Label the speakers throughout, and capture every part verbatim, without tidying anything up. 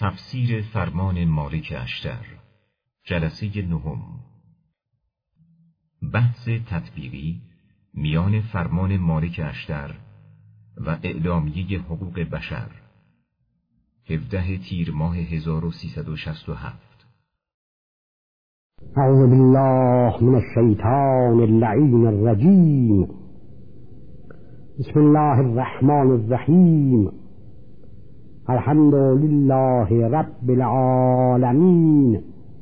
Speaker 1: تفسیر فرمان مالک اشتر، جلسه نهم. بحث تطبیقی میان فرمان مالک اشتر و اعلامیه حقوق بشر، هفده تیر ماه هزار و سیصد و شصت و هفت.
Speaker 2: اعوذ بالله من الشیطان اللعین الرجیم. بسم الله الرحمن الرحیم. الحمد لله رب العالمین،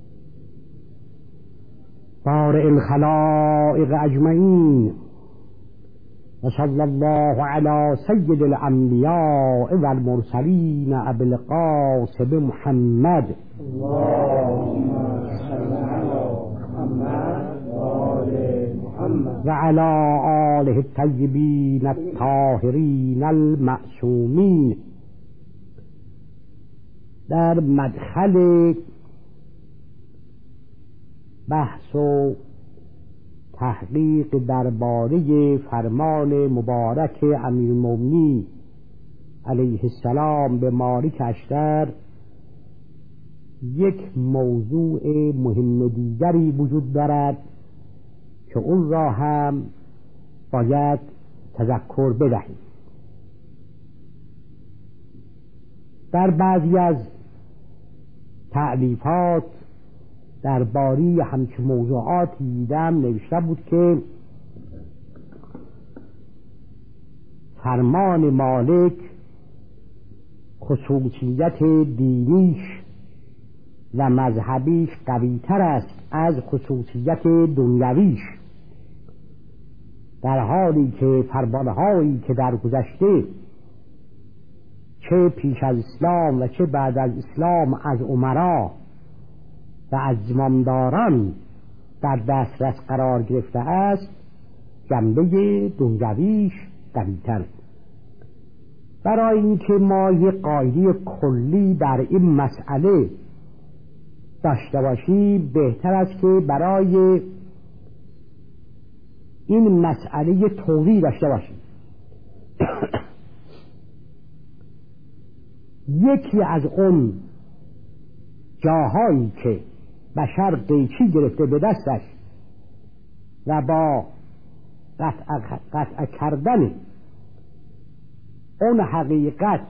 Speaker 2: بارئ الخلائق اجمعین، و صلی الله علی سید الانبیاء والمرسلین ابی القاسم محمد
Speaker 3: اللهم صل علی محمد و آل محمد
Speaker 2: و علی آله الطیبین الطاهرین المعصومین. در مدخل بحث و تحقیق درباره فرمان مبارک امیرالمومنین علیه السلام به مالک اشتر، یک موضوع مهم دیگری وجود دارد که اون را هم باید تذکر بدهیم. در بعضی از تألیفات درباره همچه موضوعاتی دیدم نوشته بود که فرمان مالک خصوصیت دینیش و مذهبیش قوی‌تر است از خصوصیت دنیویش، در حالی که فرمانهایی که در گذشته چه پیش از اسلام و چه بعد از اسلام از امرا و از زمامداران در دسترس قرار گرفته است، جنبه دنیویش قوی‌تر. برای اینکه ما یک قاعده کلی در این مسئله داشته باشیم، بهتر است که برای این مسئله توضیح داشته باشیم. یکی از اون جاهایی که بشر قیچی گرفته به دستش و با قطع, قطع کردن اون حقیقت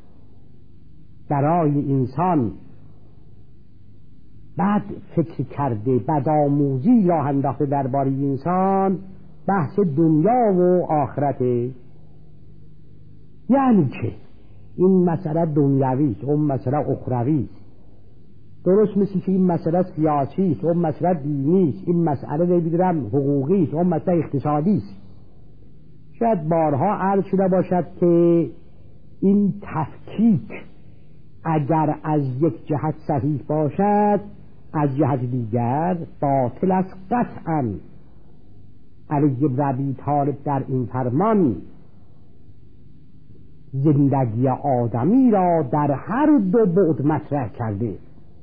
Speaker 2: برای انسان بد فکر کرده، بد آموزی راه انداخته درباره انسان، بحث دنیا و آخرته. یعنی که این مسئله دنیوی است، اون مسئله اخروی است. درست مثل که این مسئله سیاسی است، اون مسئله دینی است. این مسئله نمی‌دونم حقوقی است، اون مسئله اقتصادی است. شاید بارها عرض شده باشد که این تفکیک اگر از یک جهت صحیح باشد، از جهت دیگر باطل است قطعاً. علی بن ابی طالب در این فرمان زندگی آدمی را در هر دو بعد مطرح کرده.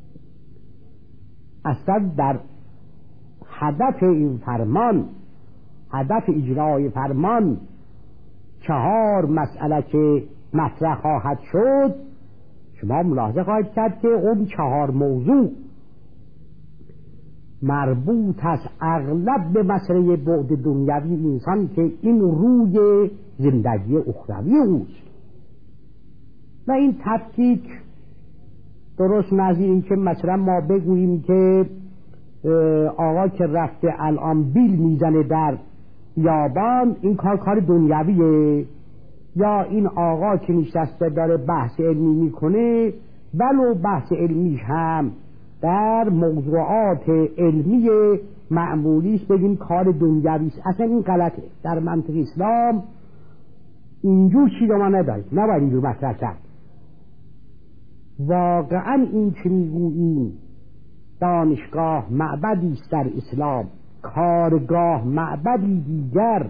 Speaker 2: اصلا در هدف این فرمان، هدف اجرای فرمان، چهار مسئله که مطرح خواهد شد، شما ملاحظه خواهید کرد که اون چهار موضوع مربوط است اغلب به مسئله بعد دنیوی انسان که این روی زندگی اخروی اوست. و این تفکیک درست نظیر این که مثلا ما بگوییم که آقا که رفته الان بیل میزنه در بیابان، این کار کار دنیویه، یا این آقا که نشسته داره بحث علمی میکنه، ولو بحث علمیش هم در موضوعات علمی معمولی است، بگیم کار دنیوی است. اصلا این غلطه. در منطق اسلام اینجور چیزا ما نداریم، نباید اینجور مطرح کرد. واقعا این که میگوییم دانشگاه معبدی است در اسلام، کارگاه معبدی دیگر،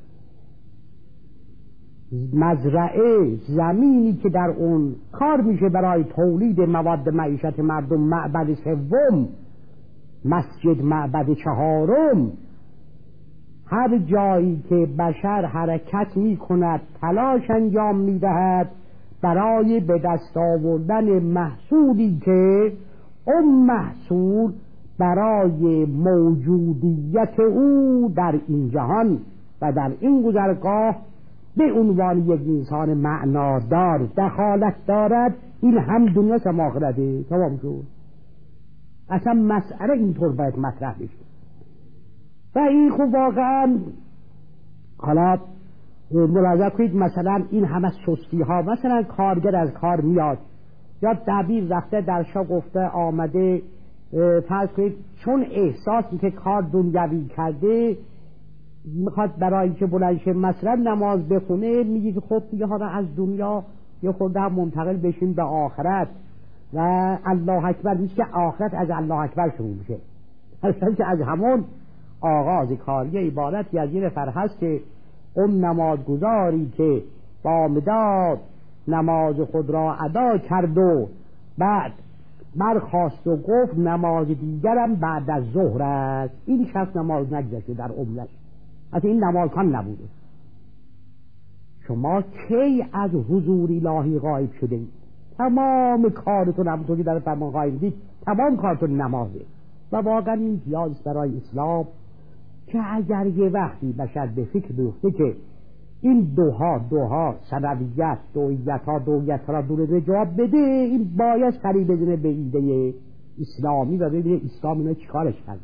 Speaker 2: مزرعه، زمینی که در اون کار میشه برای تولید مواد معیشت مردم، معبد سوم، مسجد معبد چهارم. هر جایی که بشر حرکت میکند، تلاش انجام میدهد برای به دست آوردن محصولی که اون محصول برای موجودیت او در این جهان و در این گذرگاه به عنوان یک انسان معنادار دخالت دارد. این هم دنیا هم آخرته. تمام شد. اصلا مسئله اینطور باید مطرح بشه و این خب واقعا حالا ملاحظه کنید مثلا این همه سستی ها، مثلا کارگر از کار میاد یا دبیر رفته در شاه گفته آمده فرض کنید چون احساس که کار دنیوی کرده میخواد برای اینکه بلند شه مثلا نماز بخونه، میگه که خب دیگه حالا از دنیا یه خورده هم منتقل بشین به آخرت و الله اکبر. میشه که آخرت از الله اکبر شروع میشه، اصلا که از همون آغاز کاری عبارتی از یه نفر هست که اون نمازگزاری که بامداد نماز خود را ادا کرد و بعد برخاست و گفت نماز دیگرم بعد از ظهر است. این شخص نماز نگذاشته در عمرش، اصلا این نماز کن نبوده. شما کی از حضور الهی غایب شده اید؟ تمام کارتون همونطور که در فرمان خواهیم دید تمام کارتون نمازه و واقعا این پیاز برای اسلام که اگر یه وقتی بشر به فکر بیفته که این دوها دوها سنویت دویت ها دویت ها را دور جواب بده، این باید قریب بزنه به ایده اسلامی و ببینه اسلام اینا چی کارش کرده.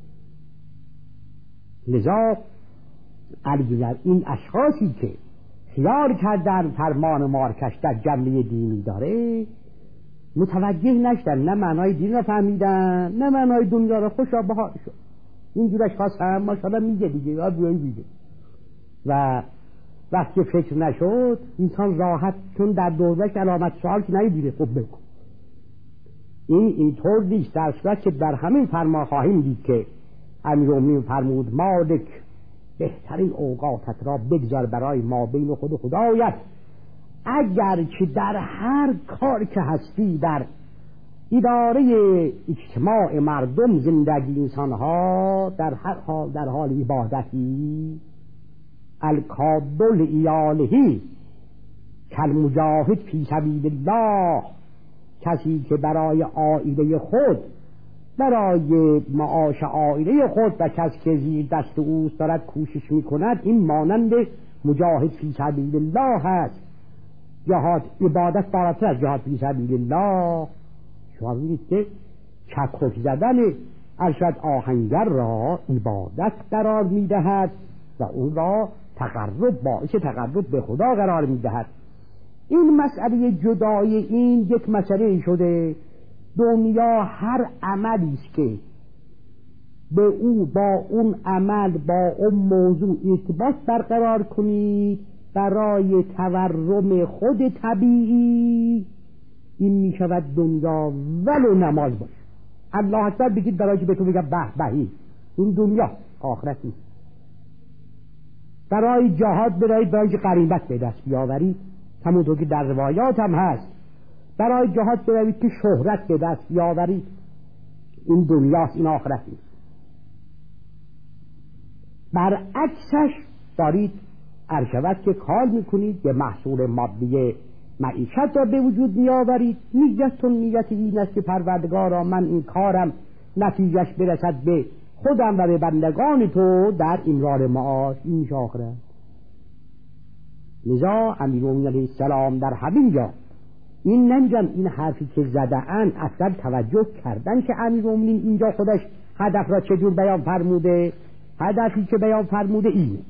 Speaker 2: لذا الگذر این اشخاصی که خیال کردن فرمان مارکش در جنبه دینی داره متوجه نشدن، نه معنای دین را فهمیدن نه معنای دنیا را خوشا بها شد. اینجور اشخاص هم ماشاءالله میگه دیگه یا بیایی بیگه و وقتی فکر نشد انسان راحت، چون در دوزش علامت سوال که نمیدیده خب بکن. این اینطور نیست، در صورت که در همین فرما خواهیم دید که امیرالمومنین فرمود مالک بهترین اوقاتت را بگذار برای ما بین خود و خدایت. اگر که در هر کار که هستی در اداره اجتماع مردم زندگی انسانها در هر حال در حال عبادتی الکادل ایالهی کل مجاهد فی سبیل الله، کسی که برای عائله خود برای معاش عائله خود و کسی که زیر دست اوست دارد کوشش میکند این مانند مجاهد فی سبیل الله هست. جهاد عبادت بالاتر از جهاد فی سبیل الله. شما می‌بینید که چکخک زدن ارشد آهنگر را عبادت قرار میدهد و اون را تقرب باعث تقرب به خدا قرار میدهد. این مسئله جدای این یک مسئله شده. دنیا هر عملی است که به او با اون عمل با اون موضوع ارتباط برقرار کنید برای تورم خود طبیعی، این می شود دنیا ولو نماز باشه. الله اکبر بگید برای که بهتون بگم به بهی، این دنیا آخرت نیست. برای جهاد برایید برای که غنیمت به دست بیاورید، همونطور که در روایات هم هست برای جهاد برایید که شهرت به دست بیاورید، این دنیاست، این آخرت نیست. برعکسش دارید ارشود که کار میکنید به محصول مادی معیشت را به وجود میآورید. نیتتون نیت این است که پروردگارا من این کارم نتیجهش برسد به خودم و به بندگان تو در امرار معاش، این آخرت. لذا امیرالمومنین علیه السلام در همین جا این نمیگم این حرفی که زده‌اند اصلا توجه کردن که امیرالمومنین اینجا خودش هدف را چجور بیان فرموده. هدفی که بیان فرموده اینه: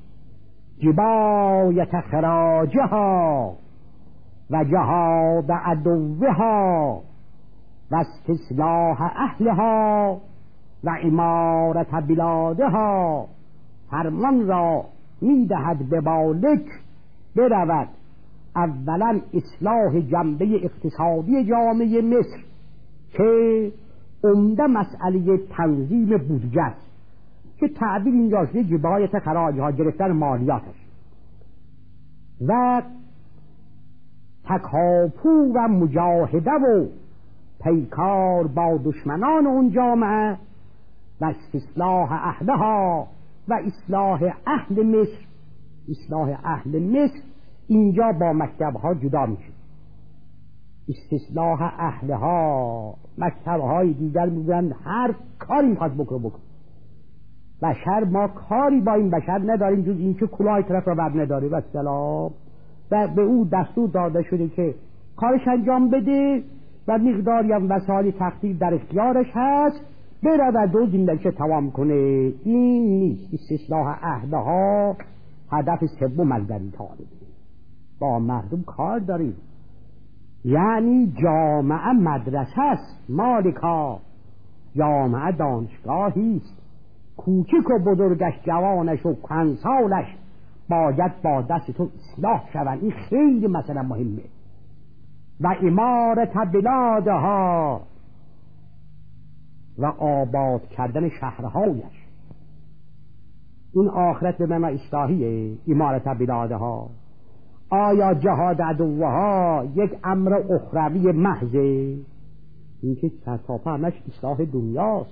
Speaker 2: جبایت خراجها و جهاد عدوها و استصلاح اهلها و امارت بلادها. فرمان را میدهد به مالک برود اولا اصلاح جنبه اقتصادی جامعه مصر که عمده مسئله تنظیم بودجه است، که تعبیر اینجا شده جبایت خراجها، گرفتن مالیاتش، و تکاپو و مجاهده و پیکار با دشمنان اون جامعه و استصلاح اهلها و اصلاح اهل مصر. اصلاح اهل مصر اینجا با مکتبها جدا میشه. استصلاح اهلها. مکتب‌های دیگر میگن هر کاری میخواد بکنه بکن. بشر ما کاری با این بشر نداریم جز این که کلاه طرف را بر نداره و سلام. و به او دستور داده شده که کارش انجام بده و مقداری هم وسایل تقدیر در اختیارش هست، بره و دو زندگیش تمام کنه. این نیست. استصلاح اهلها هدف سوم از در طالب. با مردم کار داریم، یعنی جامعه مدرسه است مالکا، جامعه دانشگاهی است. کوچک و بزرگش، جوانش و کنسالش باید با دست تو اصلاح شوند. این خیلی مثلا مهمه. و امارت بلادها و آباد کردن شهرهایش. این آخرت به معنی اصلاحیه. امارت بلادها. آیا جهاد عدوها یک امر اخروی محضه؟ این که سرتاپا همش اصلاح دنیاست.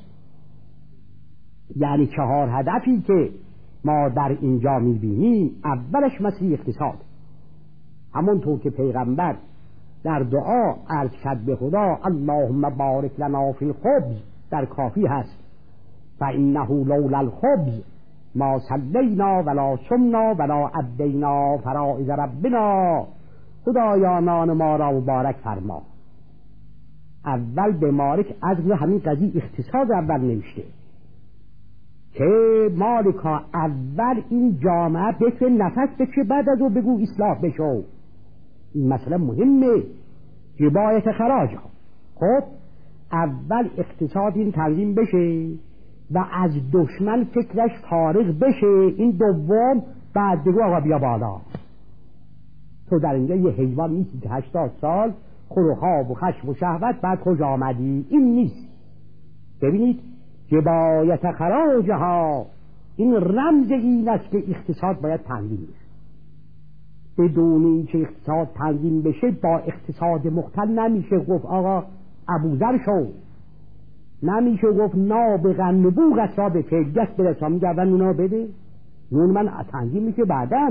Speaker 2: یعنی چهار هدفی که ما در اینجا میبینیم، اولش مسئله اقتصاد. همونطور که پیغمبر در دعا عرض کرد به خدا اللهم بارک لنا فی الخبز، در کافی هست فانه لولا الخبز ما صلینا ولا صمنا ولا ادینا فرائض ربنا. خدایا نان ما را مبارک فرما. اول به مالک از همین قضیه اقتصاد اول نوشته که مالکا اول این جامعه بشه نفس بشه، بعد از او بگو اصلاح بشو. این مسئله مهمه. جبایت خراج ها. خب اول اقتصاد این تنظیم بشه و از دشمن فکرش فارغ بشه. این دوم بعد بگو آقا بیا بالا. تو در اینجا یه حیوان نیستی که هشتاد سال خور و خواب و خشم و شهوت بعد خوش آمدی. این نیست. ببینید جبایت خراجها این رمز این است که اقتصاد باید تنظیم بشه. بدون این که اقتصاد تنظیم بشه با اقتصاد مختل نمیشه گفت آقا ابوذر شو، نمیشه گفت نابغن نبوغت را به فجت برسا میگه اول نونا بده، نون من تنظیم میشه بعدن.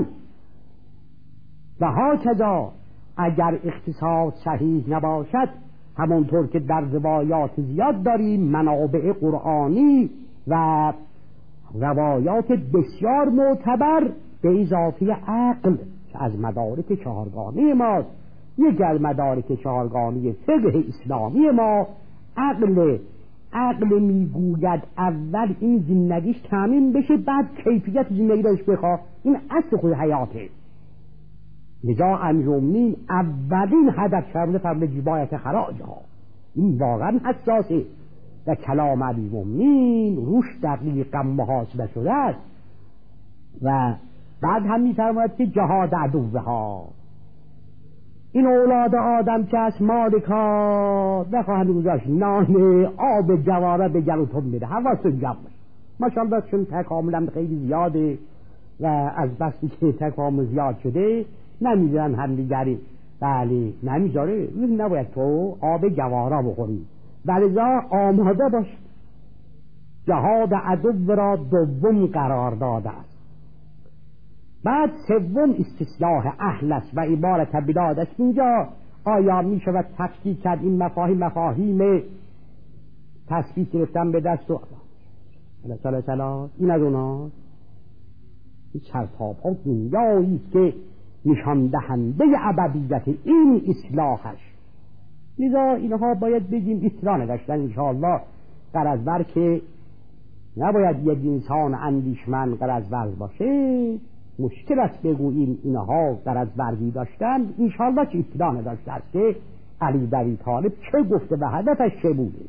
Speaker 2: و ها کذا اگر اقتصاد صحیح نباشد، همونطور که در روایات زیاد داریم منابع قرآنی و روایات بسیار معتبر به اضافه عقل که از مدارک چهارگانه ماست. یک از مدارک چهارگانه فقه اسلامی ما عقل. عقل میگوید اول این زندگیش تامین بشه بعد کیفیت زندگی داشت بخواه. این اصل خود حیاته. لذا امیرالمومنین اولین هدف شامل فرمود جبایت خراج ها. این واقعا حساسه و کلام امیرالمومنین روش دقیقا محاسبه شده است. و بعد هم میفرماید که جهاد عدوها، این اولاد آدم که از مالکا نخواهند گذاشت نان آب جواره به گلوتون بده. حواستون جمع باشه. ماشاءالله چون تکاملا خیلی زیاده و از بسی که تکامل زیاد شده نمیدونن هم دیگری. بله نمیذاره. نباید تو آب جواره بخوری. ولذا آماده باش. جهاد عدو را دوم قرار داده است. بعد سوم استصلاح اهل است و عبارت بلاد است. اینجا آیا می شود تفکیک کرد این مفاهیم مفاهیم تثبیت گرفتن به دست و سلام سلام این از اونا این چرتاب ها دنیایی است که نشان دهنده ابدیت این اصلاحش. لذا اینها باید بگیم اصلاح نگشتن انشاءالله غرض که نباید یک انسان اندیشمند غرض باشه. مشکل است بگوییم اینها غرض ورزی داشتن. انشاءالله که اصلاح نداشته است که علی بن ابی طالب چه گفته و هدفش چه بوده.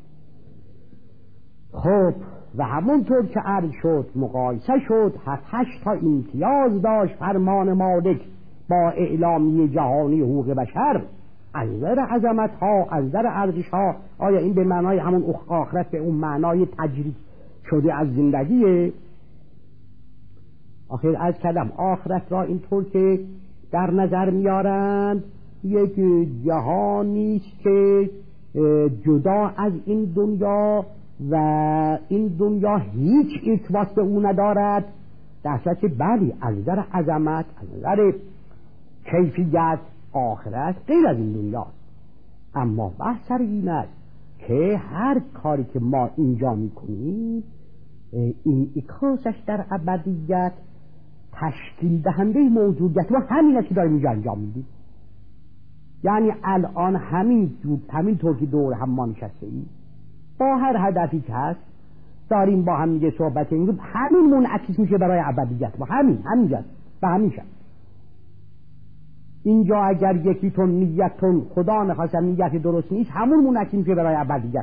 Speaker 2: خب و همونطور که عرض شد مقایسه شد. هفت هشت تا امتیاز داشت فرمان مالک با اعلامیه جهانی حقوق بشر. از نظر عظمت ها، از نظر ارزش ها. آیا این به معنای همون آخرت به اون معنای تجرید شده از زندگیه؟ آخر از کلم آخرت را اینطور که در نظر میارند یک جهانیست که جدا از این دنیا و این دنیا هیچ ارتباط به او ندارد. در صورتی که بلی از نظر عظمت، از نظر کیفیت آخرت غیر از این دنیاست. اما بحث سر این است که هر کاری که ما اینجا میکنیم این اکاسش در ابدیت تشکیل دهنده موجودیت و همین است که داریم اینجا انجام میدیم. یعنی الان همین همین طور که دور هم ما نشسته ایم با هر هدفی که هست داریم با هم دیگه صحبت میکنیم، همین منعکس میشه برای ابدیت. با همین همینجا به همین شد. اینجا اگر یکیتون نیتتون خدا نخواست نیت درست نیست، همون منعکس میشه برای ابدیت.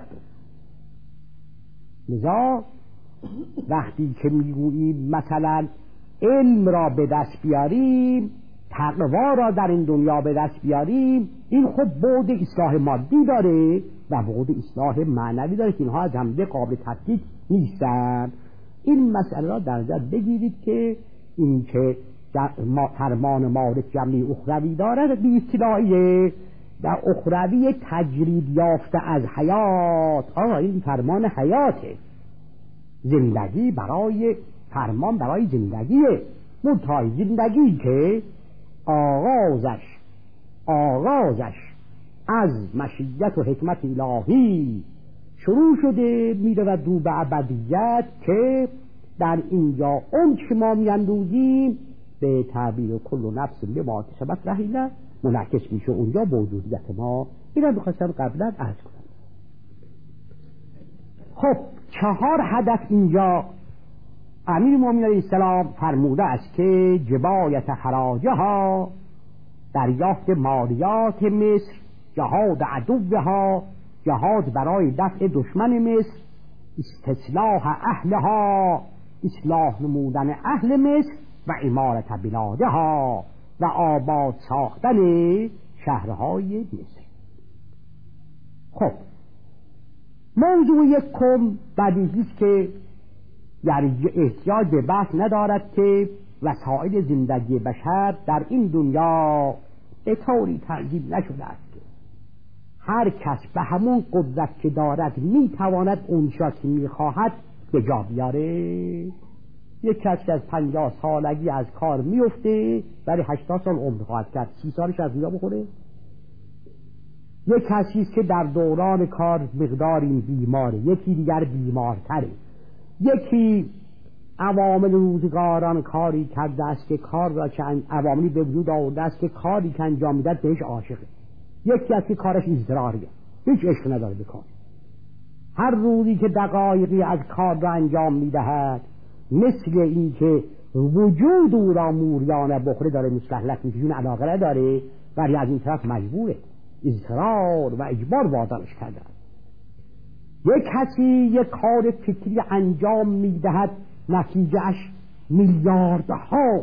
Speaker 2: لذا وقتی که میگوییم مثلا علم را به دست بیاریم، تقوا را در این دنیا به دست بیاریم، این خب بعد اصلاح مادی داره و بعد اصلاح معنوی داره که اینها از همدیگه قابل تفکیک نیستن. این مسئله را در نظر بگیرید که این که فرمان مالک جمعی اخروی داره به اصطلاحیه در اخروی تجرید یافته از حیات. آه این فرمان حیاته، زندگی برای فرمان برای زندگیه. منتهای زندگی که آغازش آغازش از مشیت و حکمت الهی شروع شده میره و دو به ابدیت که در اینجا اون که ما میاندوزیم به تعبیر کل نفس بما کسبت رهینه منعکس میشه اونجا به وجودیت ما. اینا میخواستم قبلا عرض کنم. خب چهار هدف اینجا امیر مومنین علیه السلام فرموده است که جبایت حراجها، دریافت مالیات مصر، جهاد عدوها، جهاد برای دفع دشمن مصر، استصلاح اهلها، اصلاح نمودن اهل مصر و امارت بلادها و آباد ساختن شهرهای مصر. خب موضوع یکم بدیهیست که یعنی احتیاج به بحث ندارد که وسایل زندگی بشر در این دنیا به طوری تنظیم نشده است که هر کس به همون قدرت که دارد میتواند اونجا که میخواهد به جا بیاره. یک کس که از پنجاه سالگی از کار میفته برای هشتاد سال عمر خواهد کرد، سی سالش از اینجا بخوره. یک کسیست که در دوران کار مقداری بیماره، یکی دیگر بیمارتره، یکی عوامل روزگاران کاری کرده است که کار را که عواملی به وجود آورده است که کاری که انجام میدهد بهش عاشقه، یکی از که کارش اضطراریه، هیچ عشق نداره به کار. هر روزی که دقایقی از کار را انجام میدهد مثل این که وجود او را موریانه بخوره داره مستهلک میشه، چون علاقه نداره ولی از این طرف مجبوره، اضطرار و اجبار وادارش کرده. یک کسی یک کار فکری انجام میدهد نتیجهش میلیاردها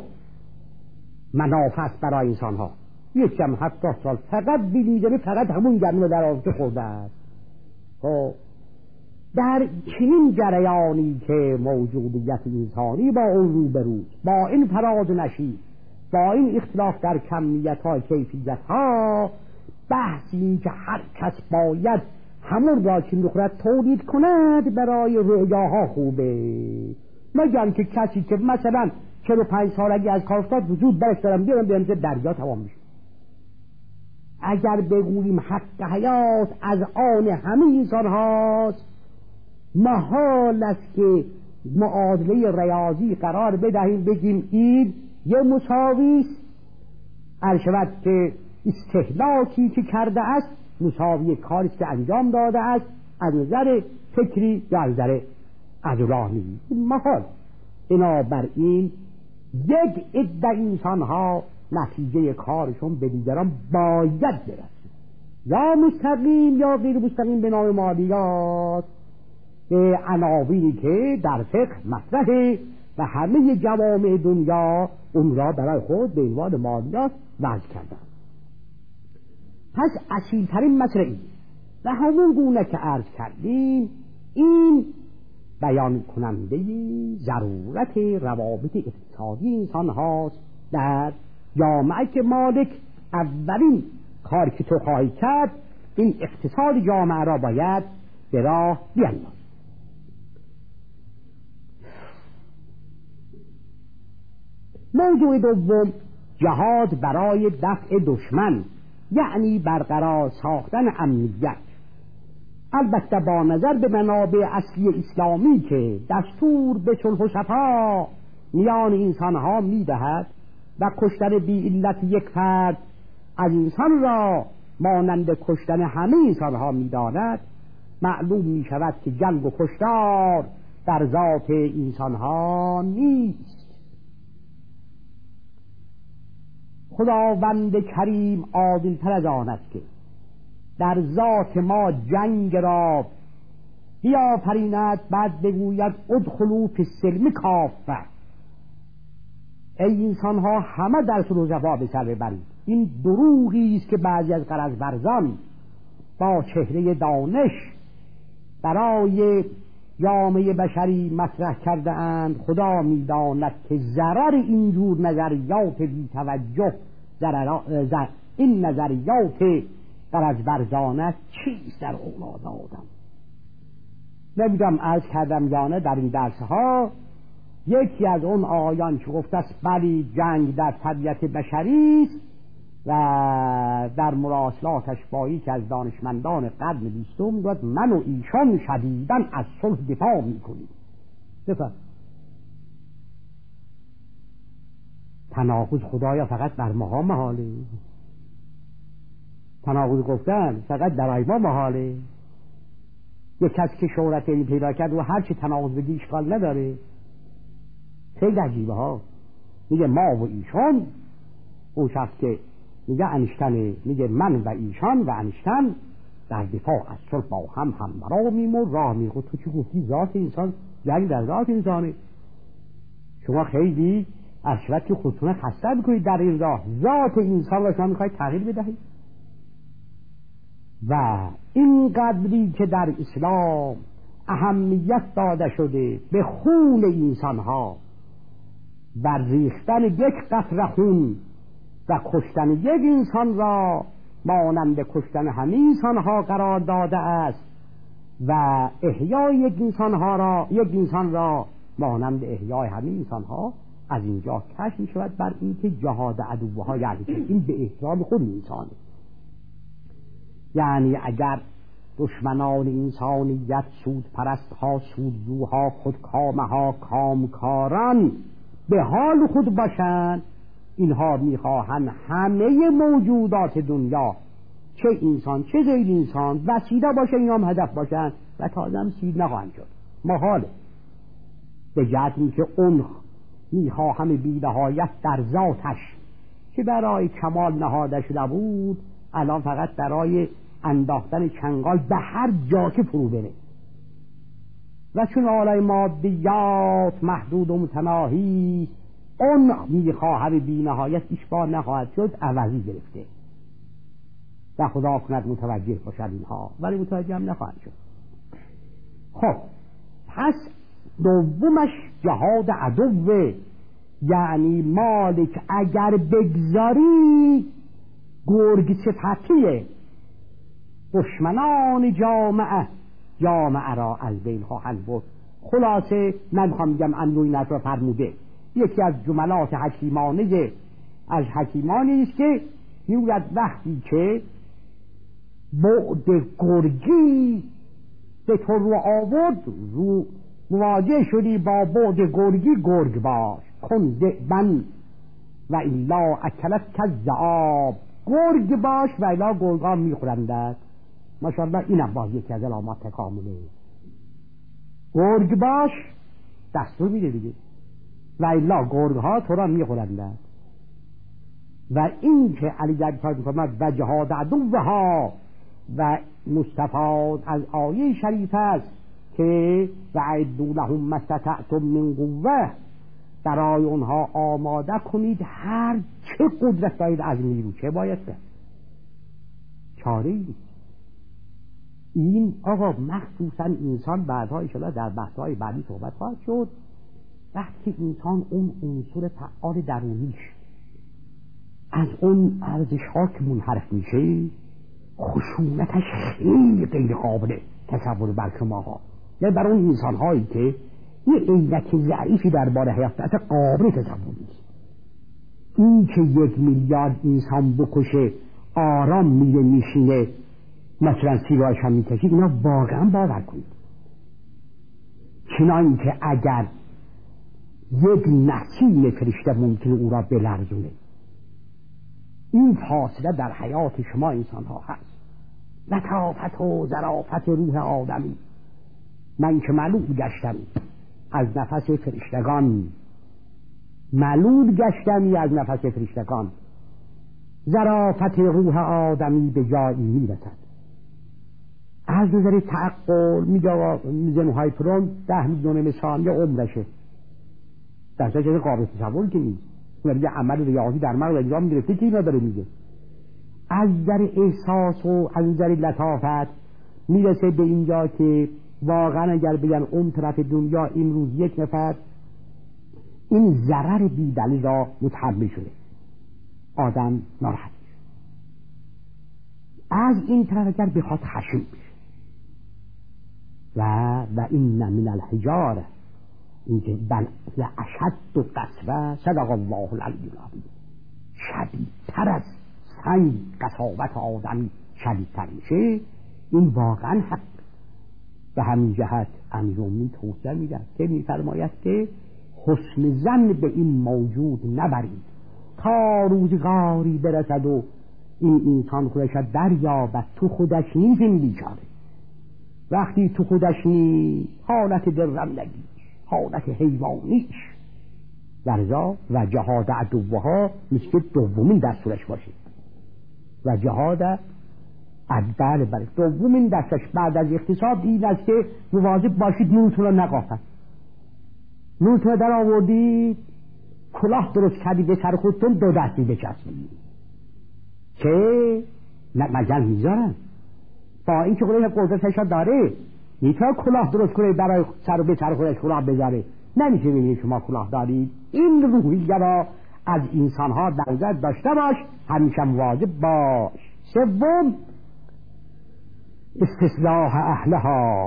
Speaker 2: منافع است برای انسان ها. یک کم هفتاد سال فقط بیل میزنه، فقط همون گرمه در آفته خورده است. خب در چنین جریانی که موجودیت انسانی با اون روبروست، با این فراز و نشیب، با این اختلاف در کمیت ها کیفیت ها، بحث این که هر کس باید همون را که میخورد تولید کند برای رؤیاها خوبه. مگر که کسی که مثلا چهل و پنج سالگی از کار افتاد وجود برش دارم بیارم بیارم دریا تمام میشه. اگر بگوییم حق حیات از آن همه انسان هاست، محال است که معادله ریاضی قرار بدهیم بگیم این یه مساویست، الشود که استهلاکی که کرده است مساوی کاری که انجام داده است از نظر فکری یا از نظر عدلانی، محال. بنابراین یک عده انسان ها نتیجه کارشون به دیگران باید برسه، یا مستقیم یا غیر مستقیم به نام مالیات، به عناوینی که در فقه مطرحه و همه جوامع دنیا اون را برای خود به عنوان مالیات وضع کردن. پس اصیلترین مسئله این و همون گونه که عرض کردیم این بیان کننده ضرورت روابط اقتصادی انسان هاست در جامعه که مالک اولین کار که تو خواهی کرد این اقتصاد جامعه را باید به راه بیاندازی. موضوع دوم جهاد برای دفع دشمن یعنی برقرار ساختن امنیت، البته با نظر به منابع اصلی اسلامی که دستور به صلح و صفا میان انسانها میدهد و کشتن بی علت یک فرد از انسان را مانند کشتن همه انسانها میداند، معلوم می شود که جنگ و کشتار در ذات انسانها نیست. خداوند کریم عادل تر از آن است که در ذات ما جنگ را بیافریند، بعد بگوید ادخلوا فی السلم کافه، ای انسان ها همه در صلح و صفا به سر ببرید. این دروغی است که بعضی از غرض با چهره دانش برای جامعه بشری مطرح کرده اند. خدا میداند که ضرر اینجور نظریات بی توجه زر... این نظریات غرض چیست در اولاد آدم. نمیدونم عرض کردم یا نه در این درس ها یکی از اون آیان که گفته است بلی جنگ در طبیعت بشری است و در مراسلاتش با یکی از دانشمندان قرن بیستم میگوید من و ایشان شدیداً از صلح دفاع میکنیم. بفرد تناقض خدایا فقط بر ما محاله، تناقض گفتن فقط در ما محاله. یک کس که شهرت این پیدا کرد و هرچی تناقض بگی اشکال نداره. خیلی عجیبه ها. میگه ما و ایشان، اون شخص که میگه انشتن، میگه من و ایشان و انشتن در دفاع از صلح با هم هم مرامیم و راه میگو. تو چی گفتی؟ ذات انسان، یعنی در ذات انسانه. شما خیلی اشوت که خودتون خسته میکنید در این راه. ذات انسان را شما میخواید تغییر بدهید و این قدری که در اسلام اهمیت داده شده به خون انسان ها و ریختن یک قطره خون و کشتن یک انسان را مانند کشتن همه انسان ها قرار داده است و احیای یک انسان ها را یک انسان را مانند احیای همه انسان ها، از اینجا کشف می شود بر این که جهاد عدوها یعنی این به احترام خود انسانه. یعنی اگر دشمنان انسانیت، سود پرست ها، سودجوها، خودکامه ها، کامکاران به حال خود باشند، اینها میخواهند همه موجودات دنیا چه انسان چه غیر انسان وسیله باشه، اینا هم هدف باشند و تازه هم سید نخواهند شد. محاله. به جهت اینکه اون میخواهم بی‌نهایت در ذاتش که برای کمال نهاده شده بود، الان فقط برای انداختن چنگال به هر جا که فرو بره و چون آلای مادیات محدود و متناهی، اون میخواهم بی‌نهایت اشباه نخواهد شد، عوضی گرفته و خدا کند متوجه باشد اینها، ولی متوجه هم نخواهد شد. خب پس دومش جهاد عدوه، یعنی مالک اگر بگذاری گرگ صفتیه، دشمنان جامعه جامعه را از بین خواهند برد. خلاصه من میخوام بگم اندوینت را فرموده. یکی از جملات حکیمانه از حکیمانی است که میگوید وقتی که بعد گرگی به تو رو آورد، رو مواجه شدی با بعد گرگی، گرگ باش، کن ذئبن و الا اکلت کالذئاب، گرگ باش و الا گرگا میخورندت. ماشاءالله اینم باز یکی از علامات کامله. گرگ باش دستور میده دیگه، و الا گرگ ها تو را میخورندت. و این که علی جدید میفرماد و جهاد عدوها، و مستفاد از آیه شریف است که وعدوا لهم ما استطعتم من قوه، برای اونها آماده کنید هر چه قدرت دارید از نیرو. چه باید کرد؟ چاره‌ای این آقا مخصوصا انسان بعدها انشاءالله در بحث‌های بعدی صحبت خواهد شد. وقتی انسان اون عنصر فعال درونیش از اون ارزش‌ها که منحرف میشه، خشونتش خیلی غیر قابل تصور بر شماها، نه برای اون انسان هایی که یه عینک ضعیفی درباره حیات اصلا قابل تصور نیست. این که یک میلیارد انسان بکشه آرام میره میشینه مثلا سیگارش هم میکشید، اینا واقعا باور کنید. چنان که اگر یک نسیم فرشته ممکنه او را بلرزونه، این فاصله در حیات شما انسان ها هست. لطافت و ظرافت روح آدمی. من که ملول گشتم از نفس فرشتگان، ملول گشتمی از نفس فرشتگان، ظرافت روح آدمی به جایی میرسد. از نظر تعقل میزن هایپرون ده میلیون ثانیه عمرشه، در صورتی قابل تصور که نیست. اون دیگه عمل ریاضی در مغز انجام گرفته که اینا داره میگه. از نظر احساس و از نظر لطافت میرسه به اینجا که واقعا اگر بگن اون طرف دنیا امروز یک نفر این ضرر بیدلیل را متحمل شده، آدم ناراحت میشه. از این طرف اگر بخواد خشن بشه و و این من الحجاره، اینکه بل اشد و قسوه، صدق الله العلی العظیم، شدیدتر از سنگ قساوت آدمی شدیدتر میشه. این واقعا حق. به همین جهت امیرالمومنین توصیه میدن که میفرماید که حسن ظن به این موجود نبرید تا روزگاری برسد و این انسان خودش دریابد تو خودش نیست این بیچاره. وقتی تو خودش نیست حالت دررمندگی، حالت حیوانیش ورزا و جهاد عدوها مثل دومین دستورش باشه و جهاد عدل بله دومین دستش بعد از اقتصاد این است که مواظب باشید نورتون رو نقافت. نورتون رو در آوردید کلاه درست کردید به سر خودتون دو دستی بچسبید که مجل میذارن با این که خودش قدرتش داره میتونه کلاه درست کنه برای سر و به سر خودش کلاه بذاره. نمیشه ببینید شما کلاه دارید. این روحیه را از انسانها در نظر داشته باش، همیشه مواظب باش. سوم استصلاح اهلها،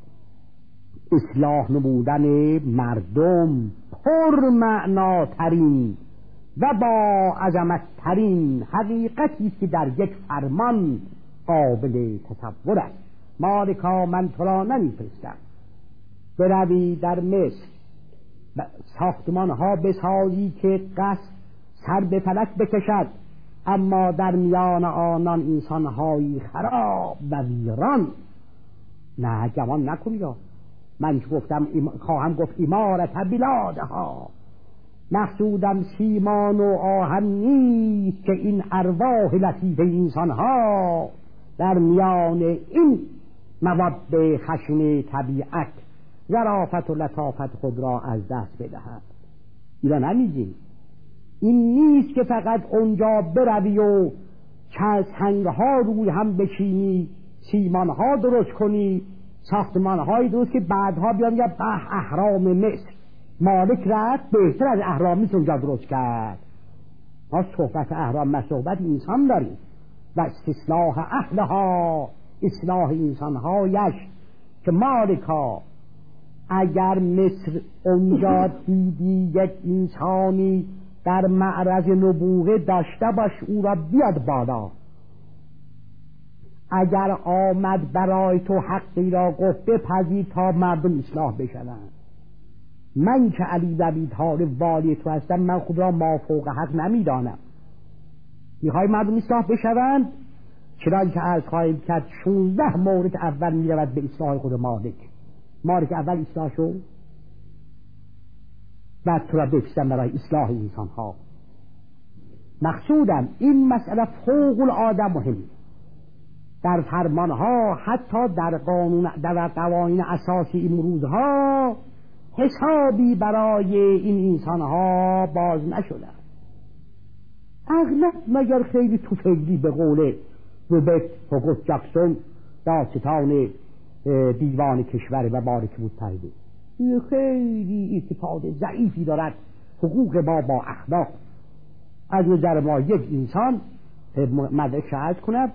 Speaker 2: اصلاح نمودن مردم پر معناترین و با عظمت ترین حقیقتی که در یک فرمان قابل تصور است. مالکا من تو را نمیفرستم بروی در مصر ساختمان ها بسازی که قصد سر به فلک بکشد، اما در میان آنان انسان هایی خراب و ویران. نه جوان نکنی. من گفتم خواهم گفت امارت بلادها، مقصودم سیمان و آهن نیست که این ارواح لطیف انسان ها در میان این مواد خشن طبیعت ظرافت و لطافت خود را از دست بدهد. اینا نمیگیم. این نیست که فقط اونجا بروی و سنگها روی هم بچینی، سیمانها درست کنی، ساختمانهای درست که بعدها بیان یا به اهرام مصر مالک رفت بهتر از اهرام مصر اونجا درست کرد. ما صحبت اهرام و صحبت انسان داریم و استصلاح اهلها، اصلاح انسانهایش که مالکا اگر مصر اونجا دیدی یک انسانی در معرض نبوغه داشته باش او را بیاد بالا. اگر آمد برای تو حقی را گفت بپذیر تا مردم اصلاح بشوند. من که علی و ابی طالب والی تو هستم، من خود را مافوق حق نمیدانم. میخوای مردم اصلاح بشوند؟ چنانکه که عرض خواهیم کرد شانزده مورد اول میرود به اصلاح خود مالک. مالک اول اصلاح شو، بعد تو را بفرستم برای اصلاح انسان ها. مقصودم این مسئله فوق العاده مهمه. در فرمان ها حتی در قانون در قوانین اساسی امروز ها حسابی برای این انسان ها باز نشده. اغلب مگر خیلی توفیلی به قول روبرت هوگوس جاکسون داستان دیوان کشور و بارک بود پرده خیلی اتفاق ضعیفی دارد. حقوق ما با اخلاق از نظر ما یک انسان مدرک شاید کنم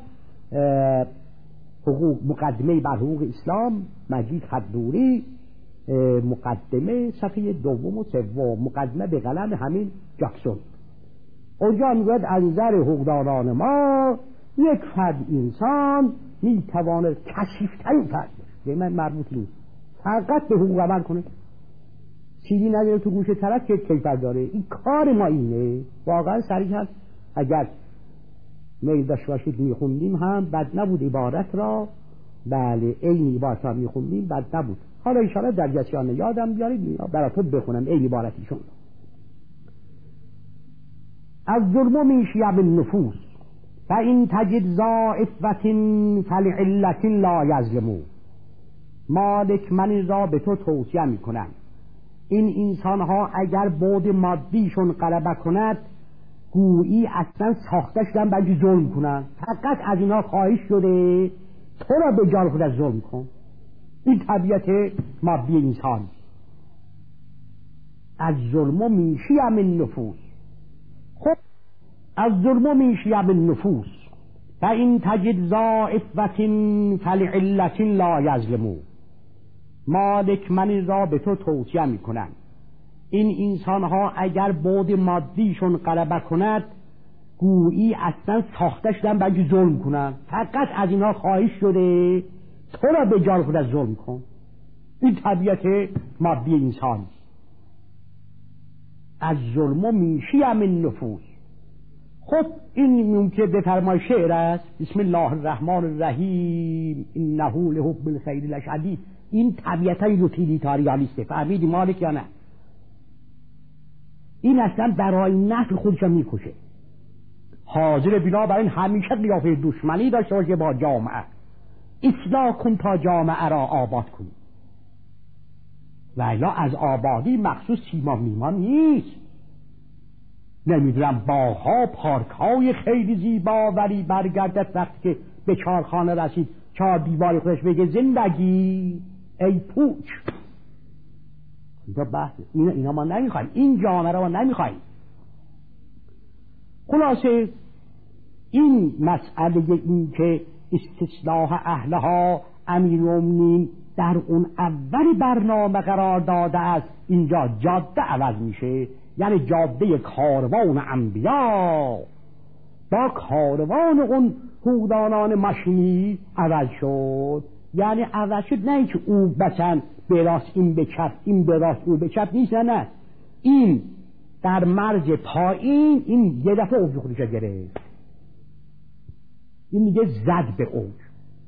Speaker 2: حقوق مقدمه بر حقوق اسلام مجید خدوری مقدمه صفحه دوم و سوم مقدمه به قلم همین جاکسون. اونجا میگوید از نظر حقوقدانان ما یک فرد انسان میتواند کثیف‌ترین فرد به من مربوط نیست، فقط به حقوق عمل کنه، چیزی نداره تو گوشه طرف که کیفر داره. این کار ما اینه. واقعا صریح هست. اگر میل داشت باشید میخوندیم هم بد نبود عبارت را. بله این عبارت را میخوندیم بد نبود. حالا انشاءالله در جسیان یادم بیارید براتون بخونم این عبارتیشون. از ظلم میشیع بالنفوس فإن تجد ذا عفوة فلعلة لا یظلمو. مالک من را به تو توصیه میکنم این انسان ها اگر بعد مادیشون غلبه کند گویی اصلا ساخته شدن برای ظلم کنن، فقط از اینا خواهش شده تو را به جان خودت ظلم کن. این طبیعت مادی انسان. از ظلم میشیع من نفوس. خب از ظلم میشیع من نفوس فإن تجد ذا عفوة فلعلة لا یظلمو. مالک من را به تو توصیه میکنم این انسان ها اگر بعد مادیشون غلبه کند گویی اصلا ساخته شدن برای ظلم کنن، فقط از اینا خواهش شده تو را به جان خودت ظلم کن. این طبیعت مادی انسان. از ظلم میشیع من نفوس. خب این ممکن بفرمای شعر است. بسم الله الرحمن الرحیم انه لحب الخیر لشدید. این طبیعتا یوتیلیتاریانیسته. فهمیدی مالک یا نه؟ این اصلا برای نفع خودشم میکشه، حاضر بنابراین همیشه قیافه دشمنی داشته باشه با جامعه. اصلاح کن تا جامعه را آباد کن. و الا از آبادی مخصوص سیما میمان نیست. نمیدونم باغ‌ها پارک‌های خیلی زیبا ولی برگردد وقتی که به چارخانه رسید چهار دیوار خودش بگه زندگی ای پوچ. اینجا بحث اینا, اینا ما نمیخوایم. این جامعه را ما نمیخوایم. خلاصه این مسئله این که استصلاح اهلها امیرالمومنین در اون اول برنامه قرار داده است، اینجا جاده عوض میشه. یعنی جاده کاروان انبیا با کاروان اون هودانان ماشینی عوض شد. یعنی عوض شد نه که او بچن به راست این به چپ این به راست او به چپ نیست، نه نه این در مرز پایین این یه دفعه اوج خودش گرفت. این میگه زد به اوج.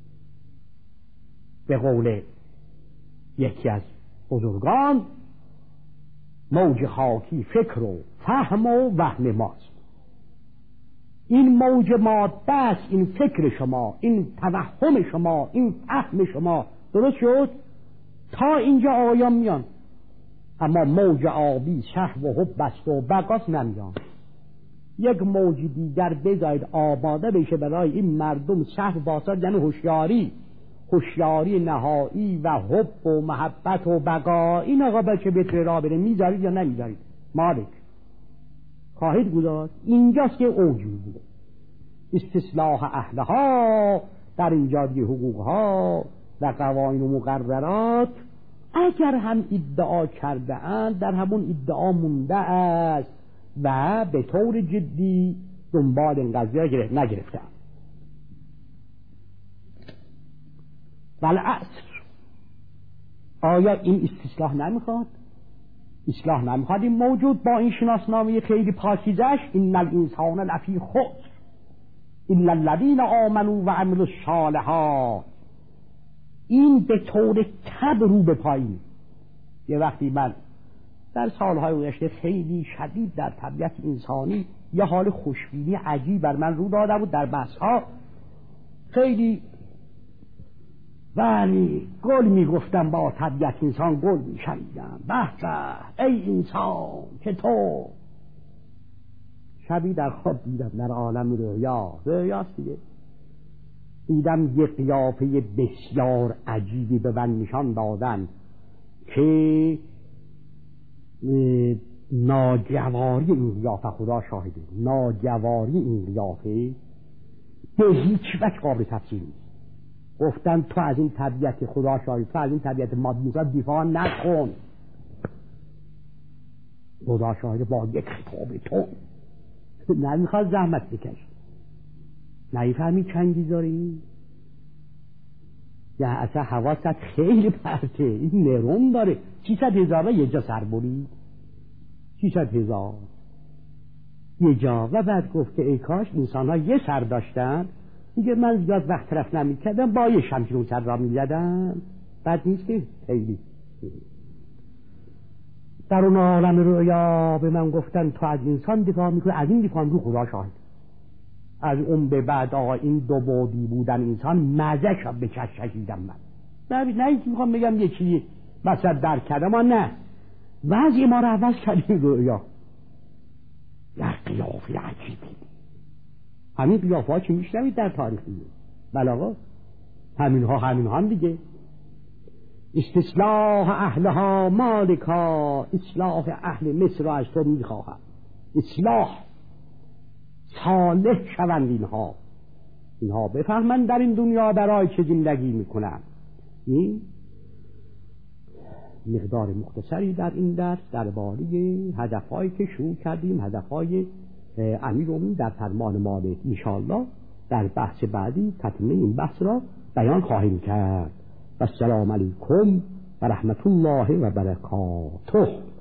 Speaker 2: به قول یکی از بزرگان موج خاکی فکر و فهم و وهم ماست. این موج ماده است، این فکر شما، این توهم شما، این فهم شما. درست شد؟ تا اینجا آیان میان. اما موج آبی شهو و حب است و بقاس نمیان. یک موج دیگر بذارید آباده بشه برای این مردم شهو باساد، یعنی هوشیاری هوشیاری نهایی و حب و محبت و بقا. این آقا بچه بتره را بره میذارید یا نمیذارید؟ مالک خواهید گذاشت. اینجاست که اوج میگیره. استصلاح اهلها در اینجا دیگه حقوقها و قوانین و مقررات اگر هم ادعا کرده اند در همون ادعا مونده است و به طور جدی دنبال این قضیه گرفت نگرفته. بالعصر آیا این استصلاح نمیخواد؟ اصلاح نمیخواد این موجود با این شناسنامه خیلی پاکیزش ان الانسان لفی خسر الا الذین آمنوا و عملوا الصالحات. این به طور تب رو به پایین. یه وقتی من در سالهای گذشته خیلی شدید در طبیعت انسانی یه حال خوشبینی عجیب بر من رو داده بود در بحث‌ها. خیلی ولی گل میگفتم با طبیعت انسان، گل میشنیدم. به به ای انسان که تو. شبی در خواب دیدم در عالم رویا، رویاست دیگه، دیدم یه قیافه بسیار عجیبی به من نشان دادن که ناجواری این قیافه، خدا شاهده ناجواری این قیافه به هیچ وجه قابل تفسیر نیست. گفتن تو از این طبیعت، خدا شاهد، تو از این طبیعت مادی دفاع نکن. خدا شاهد با یک خطاب تو نمیخواد زحمت بکش. نیفهمی چنگی داری؟ یا اصلا حواست خیلی پرته. این نرون داره. سیصد هزار یه جا سر برید، سیصد هزار یه جا. و بعد گفت که ای کاش انسان ها یه سر داشتن، دیگه من زیاد وقت طرف نمی کردم، با یه شمشیر سر را می زدم. بد نیست که خیلی. در اون عالم رویا به من گفتن تو از انسان دفاع میکنی، از این دفاع میکنی، خدا شاهد. از اون به بعد آقا این دو بودی بودن انسان مزه شد به چشم کشیدم من. نه نه اینکه میخوام بگم یه چیزی مثلا در کردم، ما نه وضعی ما رو عوض کردیم رویا. در قیافه عجیبی، همین قیافه ها چی میشنوید در تاریخی؟ بله آقا همین ها همین ها هم دیگه. استصلاح اهلها مالکا، اصلاح اهل مصر را از تو میخواهم. اصلاح صالح شوند اینها، اینها بفهمن در این دنیا برای چه زندگی میکنن. این مقدار مختصری در این درس درباره هدفهایی که شروع کردیم، هدفهای امیرالمومنین در فرمان مالک. انشاءالله در بحث بعدی تتمه این بحث را بیان خواهیم کرد. و السلام علیکم و رحمت الله و برکاته.